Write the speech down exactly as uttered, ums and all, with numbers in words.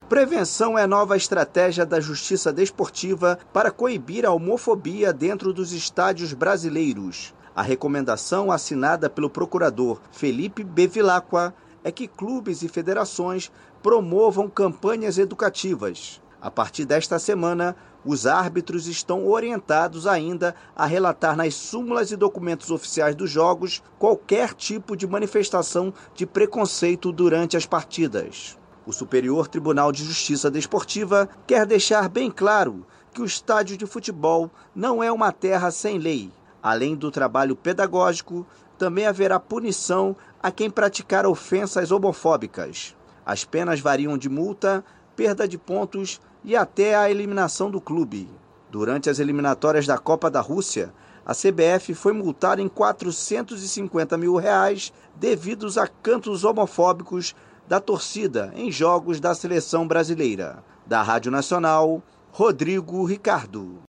Prevenção é nova estratégia da Justiça Desportiva para coibir a homofobia dentro dos estádios brasileiros. A recomendação assinada pelo procurador Felipe Bevilacqua é que clubes e federações promovam campanhas educativas. A partir desta semana, os árbitros estão orientados ainda a relatar nas súmulas e documentos oficiais dos jogos qualquer tipo de manifestação de preconceito durante as partidas. O Superior Tribunal de Justiça Desportiva quer deixar bem claro que o estádio de futebol não é uma terra sem lei. Além do trabalho pedagógico, também haverá punição a quem praticar ofensas homofóbicas. As penas variam de multa, perda de pontos e até a eliminação do clube. Durante as eliminatórias da Copa da Rússia, a C B F foi multada em quatrocentos e cinquenta mil reais devidos a cantos homofóbicos da torcida em jogos da seleção brasileira. Da Rádio Nacional, Rodrigo Ricardo.